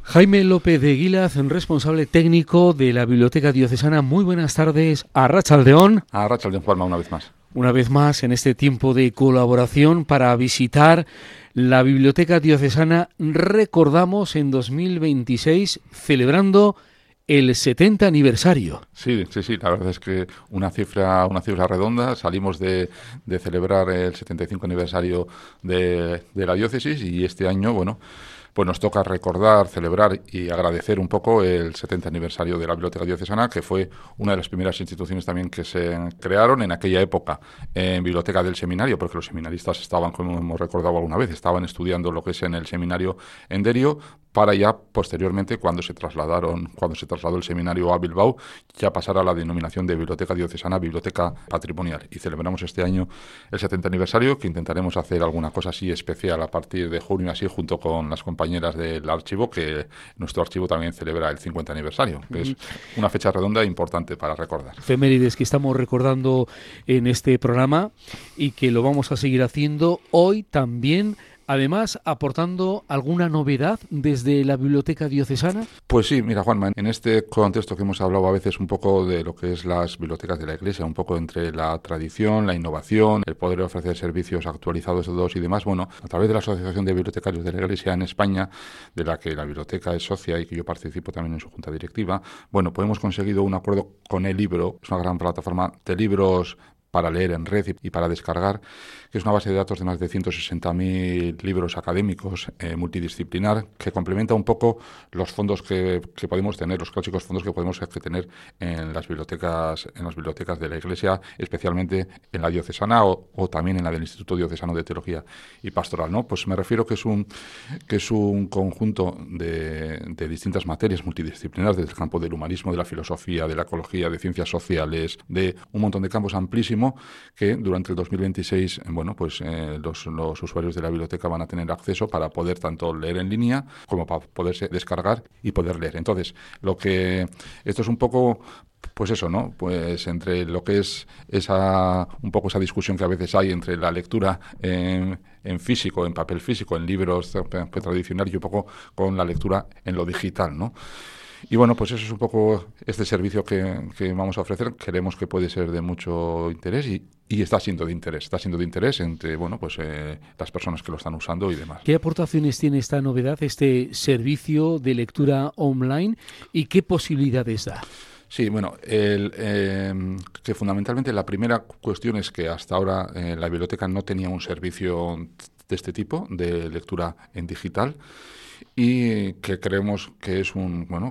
Jaime López de Guilaz, responsable técnico de la Biblioteca Diocesana. Muy buenas tardes. Arratsaldeón. Arratsaldeón, Juanma, una vez más. Una vez más en este tiempo de colaboración para visitar la Biblioteca Diocesana. Recordamos en 2026 celebrando el 70 aniversario. Sí, la verdad es que una cifra redonda. Salimos de celebrar el 75 aniversario de la diócesis y este año, pues nos toca recordar, celebrar y agradecer un poco el 70 aniversario de la Biblioteca Diocesana, que fue una de las primeras instituciones también que se crearon en aquella época en Biblioteca del Seminario, porque los seminaristas estaban, como hemos recordado alguna vez, estaban estudiando lo que es en el seminario en Derio, para ya posteriormente, cuando se trasladó el seminario a Bilbao, ya pasar a la denominación de Biblioteca Diocesana, Biblioteca Patrimonial. Y celebramos este año el 70 aniversario, que intentaremos hacer alguna cosa así especial a partir de junio, así junto con las compañeras del archivo, que nuestro archivo también celebra el 50 aniversario, que es una fecha redonda e importante para recordar. Efemérides que estamos recordando en este programa y que lo vamos a seguir haciendo hoy también. Además, aportando alguna novedad desde la Biblioteca Diocesana. Pues sí, mira, Juanma, en este contexto que hemos hablado a veces un poco de lo que es las bibliotecas de la Iglesia, un poco entre la tradición, la innovación, el poder ofrecer servicios actualizados todos y demás, a través de la Asociación de Bibliotecarios de la Iglesia en España, de la que la biblioteca es socia y que yo participo también en su junta directiva, pues hemos conseguido un acuerdo con El Libro, es una gran plataforma de libros para leer en red y para descargar, que es una base de datos de más de 160.000 libros académicos multidisciplinar, que complementa un poco los fondos que podemos tener, los clásicos fondos que podemos tener en las bibliotecas de la Iglesia, especialmente en la diocesana o también en la del Instituto Diocesano de Teología y Pastoral, ¿no? Pues me refiero que es un conjunto de distintas materias multidisciplinares, desde el campo del humanismo, de la filosofía, de la ecología, de ciencias sociales, de un montón de campos amplísimos, que durante el 2026 los usuarios de la biblioteca van a tener acceso para poder tanto leer en línea como para poderse descargar y poder leer. Entonces, esto es un poco, pues eso, ¿no? Pues entre lo que es esa discusión que a veces hay entre la lectura en físico, en papel físico, en libros tradicionales y un poco con la lectura en lo digital, ¿no? Y pues eso es un poco este servicio que vamos a ofrecer. Creemos que puede ser de mucho interés y está siendo de interés entre las personas que lo están usando y demás. ¿Qué aportaciones tiene esta novedad, este servicio de lectura online, y qué posibilidades da? Sí, que fundamentalmente la primera cuestión es que hasta ahora la biblioteca no tenía un servicio de este tipo de lectura en digital, y que creemos que es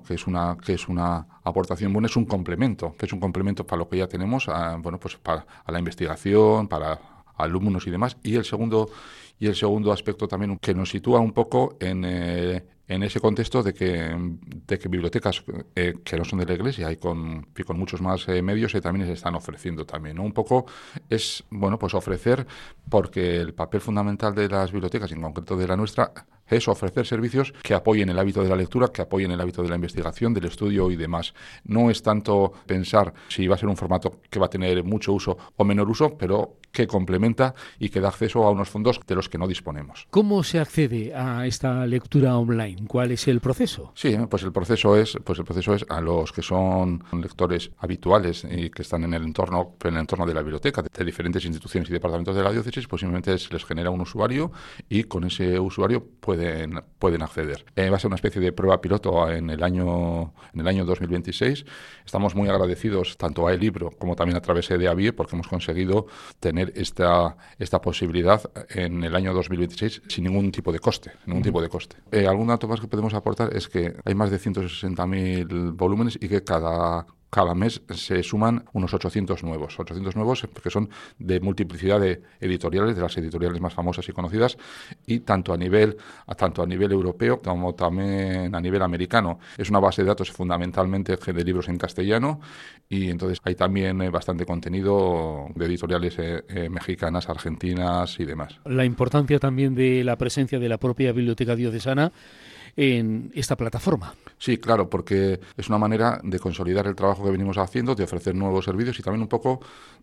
una aportación buena, es un complemento para lo que ya tenemos, para la investigación, para alumnos y demás. Y el segundo aspecto también, que nos sitúa un poco en ese contexto de que bibliotecas que no son de la Iglesia y con muchos más medios también se están ofreciendo también, ¿no? Un poco es ofrecer, porque el papel fundamental de las bibliotecas, en concreto de la nuestra, es ofrecer servicios que apoyen el hábito de la lectura, que apoyen el hábito de la investigación, del estudio y demás. No es tanto pensar si va a ser un formato que va a tener mucho uso o menor uso, pero que complementa y que da acceso a unos fondos de los que no disponemos. ¿Cómo se accede a esta lectura online? ¿Cuál es el proceso? Sí, el proceso es a los que son lectores habituales y que están en el entorno de la biblioteca, de diferentes instituciones y departamentos de la diócesis, pues simplemente se les genera un usuario y con ese usuario pueden acceder. Va a ser una especie de prueba piloto en el año 2026. Estamos muy agradecidos tanto a El Libro como también a través de AVIE, porque hemos conseguido tener esta posibilidad en el año 2026 sin ningún tipo de coste. Algún dato más que podemos aportar es que hay más de 160.000 volúmenes y que cada mes se suman unos 800 nuevos que son de multiplicidad de editoriales, de las editoriales más famosas y conocidas, y tanto a nivel europeo como también a nivel americano. Es una base de datos fundamentalmente de libros en castellano, y entonces hay también bastante contenido de editoriales mexicanas, argentinas y demás. La importancia también de la presencia de la propia Biblioteca Diocesana en esta plataforma. Sí, claro, porque es una manera de consolidar el trabajo que venimos haciendo, de ofrecer nuevos servicios y también un poco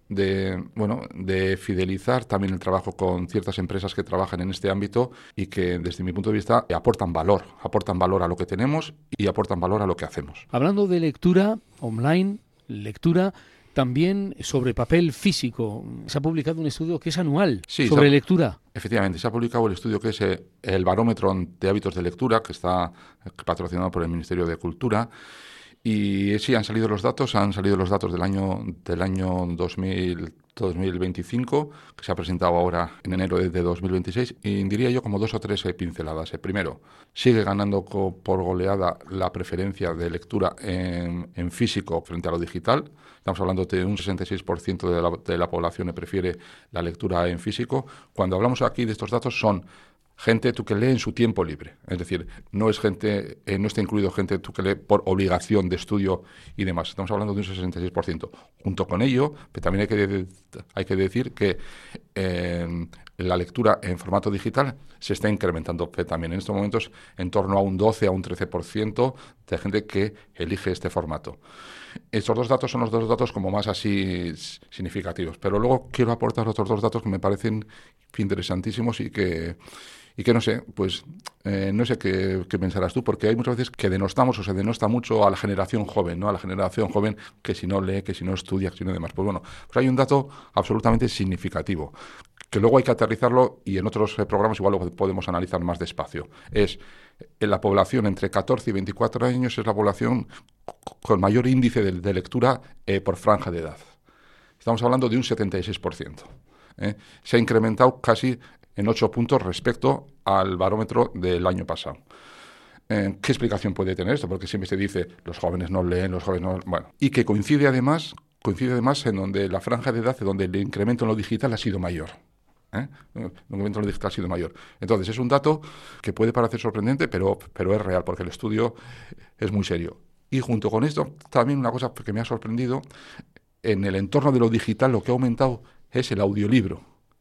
de fidelizar también el trabajo con ciertas empresas que trabajan en este ámbito y que, desde mi punto de vista, aportan valor a lo que tenemos y aportan valor a lo que hacemos. Hablando de lectura online, lectura también sobre papel físico. Se ha publicado un estudio que es anual sobre lectura. Efectivamente, se ha publicado el estudio que es el Barómetro de Hábitos de Lectura, que está patrocinado por el Ministerio de Cultura. Y sí, han salido los datos del año 2025, que se ha presentado ahora en enero de 2026, y diría yo como 2 o 3 pinceladas. Primero, sigue ganando por goleada la preferencia de lectura en físico frente a lo digital. Estamos hablando de un 66% de la población que prefiere la lectura en físico. Cuando hablamos aquí de estos datos son gente que lee en su tiempo libre, es decir, no está incluido gente que lee por obligación de estudio y demás. Estamos hablando de un 66%. Junto con ello, pero también hay que decir que la lectura en formato digital se está incrementando también. En estos momentos, en torno a un 12 a un 13% de gente que elige este formato. Estos 2 datos son los 2 datos como más así significativos, pero luego quiero aportar otros 2 datos que me parecen interesantísimos y que no sé, pues no sé qué pensarás tú, porque hay muchas veces que denostamos o se denosta mucho a la generación joven, ¿no? A la generación joven que si no lee, que si no estudia, que si no demás. Pues bueno, pues hay un dato absolutamente significativo, que luego hay que aterrizarlo y en otros programas igual lo podemos analizar más despacio. En la población entre 14 y 24 años es la población con mayor índice de lectura por franja de edad. Estamos hablando de un 76%. Se ha incrementado casi en 8 puntos respecto al barómetro del año pasado. ¿Qué explicación puede tener esto? Porque siempre se dice, los jóvenes no leen, los jóvenes no... Bueno, y que coincide además en donde la franja de edad, donde el incremento en lo digital ha sido mayor. El incremento en lo digital ha sido mayor. Entonces, es un dato que puede parecer sorprendente, pero es real, porque el estudio es muy serio. Y junto con esto, también una cosa que me ha sorprendido, en el entorno de lo digital lo que ha aumentado es el audiolibro.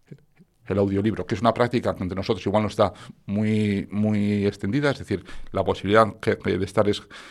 El audiolibro, que es una práctica que entre nosotros igual no está muy, muy extendida, es decir, la posibilidad de estar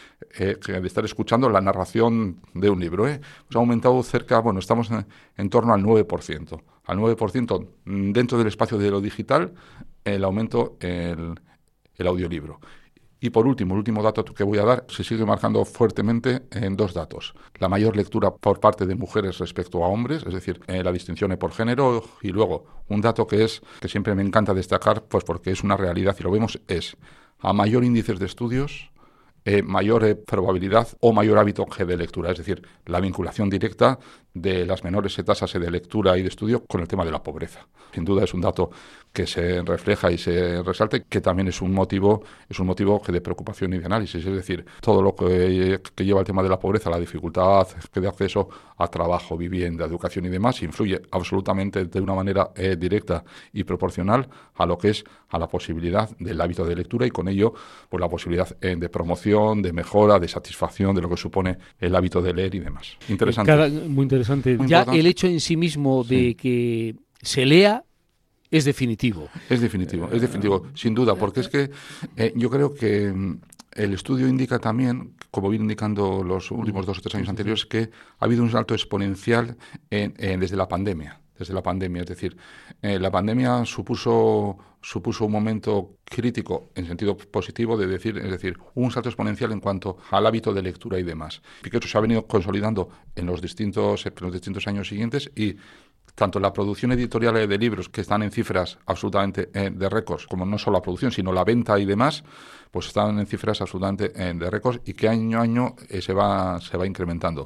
escuchando la narración de un libro. Pues ha aumentado estamos en torno al 9%. Al 9% dentro del espacio de lo digital, el aumento el audiolibro. Y por último, el último dato que voy a dar, se sigue marcando fuertemente en 2 datos. La mayor lectura por parte de mujeres respecto a hombres, es decir, la distinción por género, y luego un dato que siempre me encanta destacar, pues porque es una realidad y lo vemos, es a mayor índice de estudios, mayor probabilidad o mayor hábito de lectura, es decir, la vinculación directa de las menores tasas de lectura y de estudio con el tema de la pobreza. Sin duda es un dato que se refleja y se resalta, que también es un motivo de preocupación y de análisis, es decir, todo lo que lleva el tema de la pobreza, la dificultad de acceso a trabajo, vivienda, educación y demás, influye absolutamente de una manera directa y proporcional a lo que es a la posibilidad del hábito de lectura y con ello pues la posibilidad de promoción, de mejora, de satisfacción de lo que supone el hábito de leer y demás. Interesante. Muy interesante. Muy importante. El hecho en sí mismo de que se lea es definitivo. Es definitivo, sin duda, porque es que yo creo que el estudio indica también, como viene indicando los últimos 2 o 3 años anteriores, que ha habido un salto exponencial desde la pandemia. Es decir, la pandemia supuso un momento crítico en sentido positivo es decir, un salto exponencial en cuanto al hábito de lectura y demás. Y que eso se ha venido consolidando en los distintos años siguientes y tanto la producción editorial de libros, que están en cifras absolutamente de récords, como no solo la producción, sino la venta y demás, pues están en cifras absolutamente de récords y que año a año se va incrementando.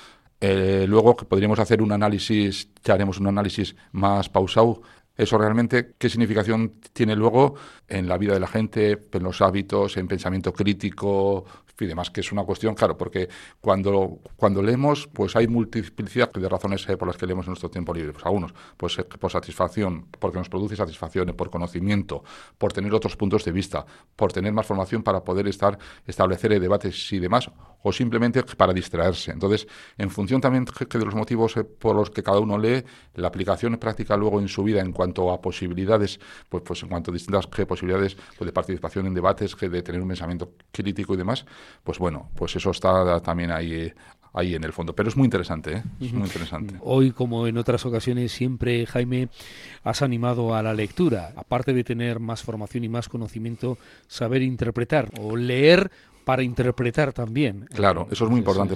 Luego que podríamos hacer un análisis, ya haremos un análisis más pausado. Eso realmente, ¿qué significación tiene luego en la vida de la gente, en los hábitos, en pensamiento crítico y demás? Que es una cuestión, claro, porque cuando leemos, pues hay multiplicidad de razones por las que leemos en nuestro tiempo libre. Pues algunos, pues por satisfacción, porque nos produce satisfacción, por conocimiento, por tener otros puntos de vista, por tener más formación para poder establecer debates y demás, o simplemente para distraerse. Entonces, en función también de los motivos por los que cada uno lee, la aplicación práctica luego en su vida en cuanto a posibilidades, pues en cuanto a distintas posibilidades pues de participación en debates, de tener un pensamiento crítico y demás, pues bueno, pues eso está también ahí en el fondo. Pero es muy interesante, ¿eh? Es muy interesante. Hoy, como en otras ocasiones, siempre, Jaime, has animado a la lectura. Aparte de tener más formación y más conocimiento, saber interpretar o leer para interpretar también. Claro, eso es muy importante,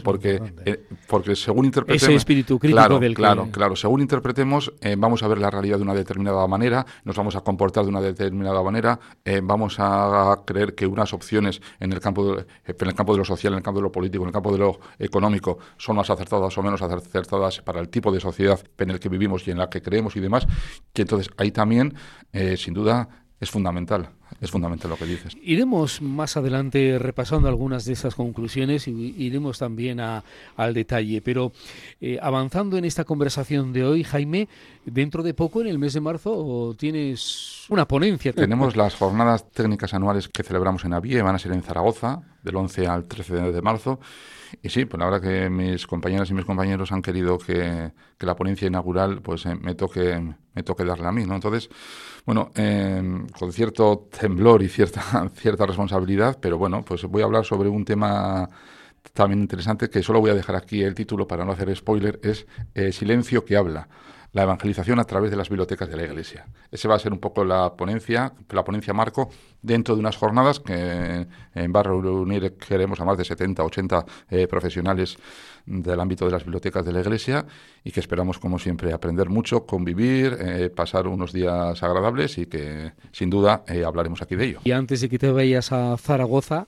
porque según interpretemos... Ese espíritu crítico del que... Claro, según interpretemos, vamos a ver la realidad de una determinada manera, nos vamos a comportar de una determinada manera, vamos a creer que unas opciones en el campo de lo social, en el campo de lo político, en el campo de lo económico, son más acertadas o menos acertadas para el tipo de sociedad en el que vivimos y en la que creemos y demás, que entonces ahí también, sin duda, es fundamental lo que dices. Iremos más adelante repasando algunas de esas conclusiones y iremos también al detalle, pero avanzando en esta conversación de hoy, Jaime, dentro de poco, en el mes de marzo, tienes una ponencia. Tenemos las jornadas técnicas anuales que celebramos en AVIE, van a ser en Zaragoza, del 11 al 13 de marzo. Y sí, pues la verdad que mis compañeras y mis compañeros han querido que la ponencia inaugural pues me toque darle a mí, ¿no? Entonces, bueno, con cierto temblor y cierta responsabilidad, pero bueno, pues voy a hablar sobre un tema también interesante que solo voy a dejar aquí el título para no hacer spoiler, es Silencio que habla. La evangelización a través de las bibliotecas de la Iglesia. Ese va a ser un poco la ponencia marco dentro de unas jornadas que va a reunir, queremos, a más de 70, 80 profesionales del ámbito de las bibliotecas de la Iglesia y que esperamos, como siempre, aprender mucho, convivir, pasar unos días agradables y que, sin duda, hablaremos aquí de ello. Y antes de que te vayas a Zaragoza,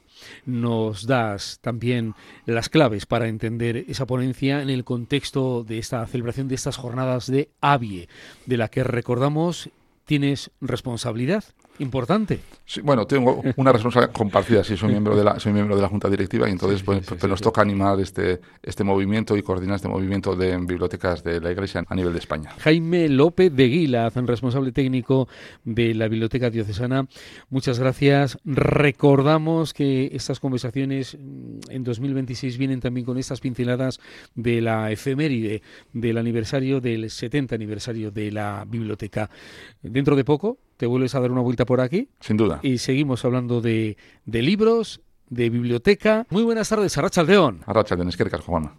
nos das también las claves para entender esa ponencia en el contexto de esta celebración de estas jornadas de AVIE, de la que recordamos tienes responsabilidad importante. Sí, bueno, tengo una responsabilidad compartida, sí, soy miembro de la Junta Directiva y entonces nos toca animar este movimiento y coordinar este movimiento de bibliotecas de la Iglesia a nivel de España. Jaime López de Guila, responsable técnico de la Biblioteca Diocesana, muchas gracias. Recordamos que estas conversaciones en 2026 vienen también con estas pinceladas de la efeméride del aniversario, del 70 aniversario de la biblioteca. Dentro de poco te vuelves a dar una vuelta por aquí. Sin duda. Y seguimos hablando de libros, de biblioteca. Muy buenas tardes, Arratsaldeon. Arratsaldeon, eskerrik asko, Juanma.